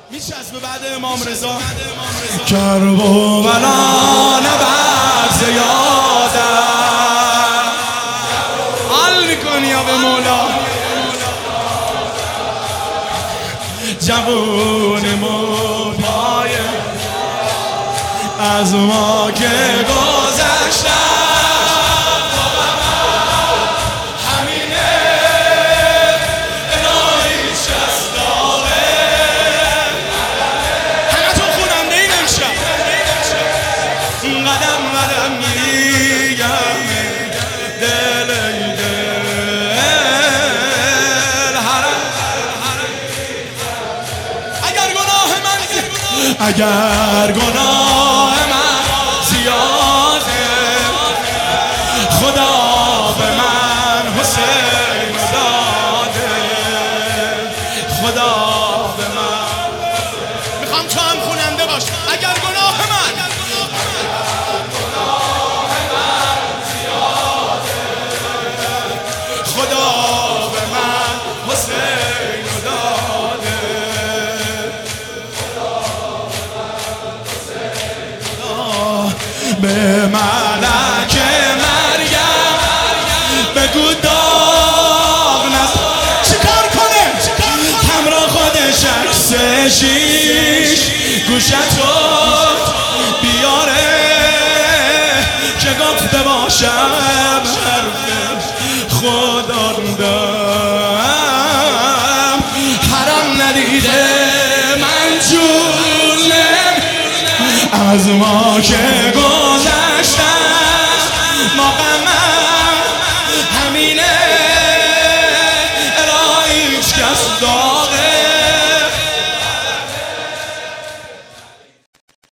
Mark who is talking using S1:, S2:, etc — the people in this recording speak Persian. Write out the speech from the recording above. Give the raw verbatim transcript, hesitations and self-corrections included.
S1: میچسبه بعد امام رضا کرب و بلا نبرد زیاده حل میکنی یا به مولا جوونمون پای از ما که گذشتن اگر گناه من زیاده خدا به من حسین داده خدا به من میخوام تو هم خوننده باش اگر گناه من زیاده خدا به من حسین داده به ملک مریم بگو داغ نزن چیکار کنه همراه خودش عکس شیش گوشتو بیاره که گفته باشم حرف خدا دارم حرام ندیده من جونم از ما که گذشتن ما غمم همینه